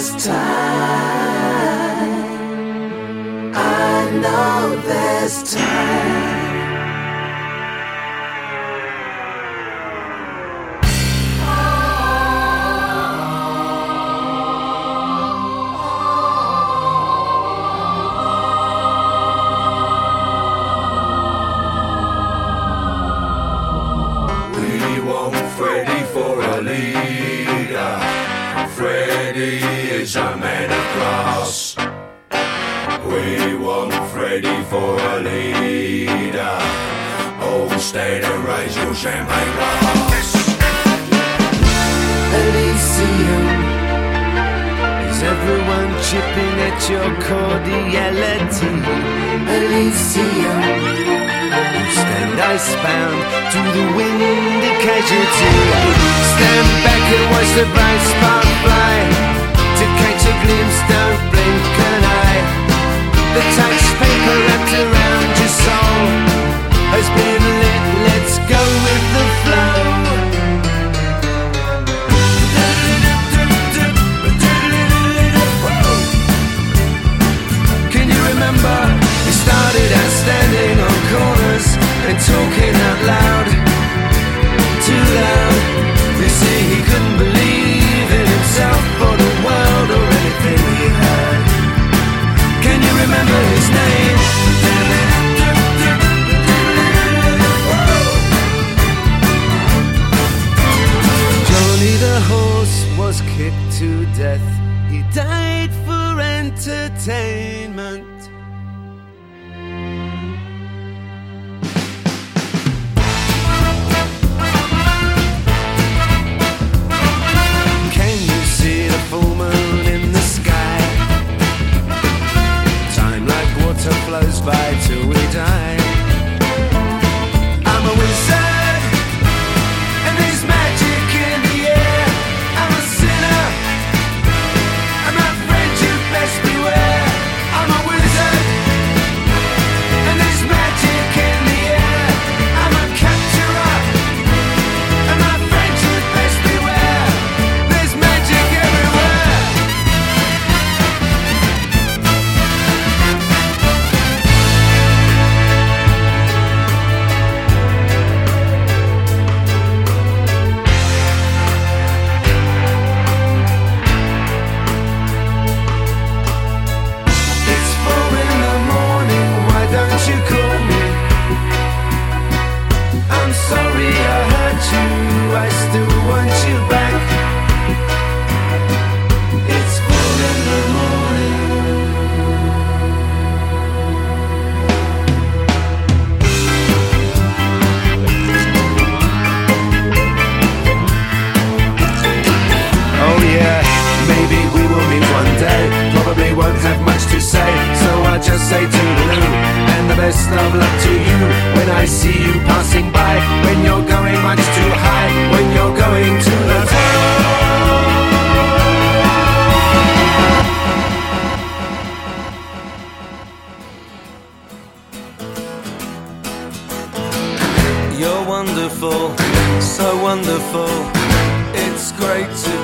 there's time. I know there's time. Freddie for a leader. Freddie is a man of class. We want Freddie for a leader. Oh, stand and raise your champagne glass. Elysium. Is everyone chipping at your cordiality? Elysium. You stand icebound to the wind, a casualty. Stand back and watch the bright spark fly. To catch a glimpse, don't blink an eye. The touch paper wrapped around your soul has been lit, let's go with the flow. Can you remember? We started out standing on corners and talking out loud, too loud. They say he couldn't believe in himself or the world or anything he heard. Can you remember his name? Johnny the horse was kicked to death. He died for entertainment. Flows by till we die. I'm a wizard, and there's magic in the air. I'm a sinner, and my friend you best beware. I'm a wizard, and there's magic in the air. I'm a capturer, and my friend you best beware. There's magic everywhere. You call me. I'm sorry I hurt you, I still want you back. It's 4 in the morning. Oh yeah, maybe we will meet one day. Probably won't have much to say, so I'll just say toodaloo. The best of luck to you when I see you passing by. When you're going much too high, when you're going to the top. You're wonderful, so wonderful. It's great to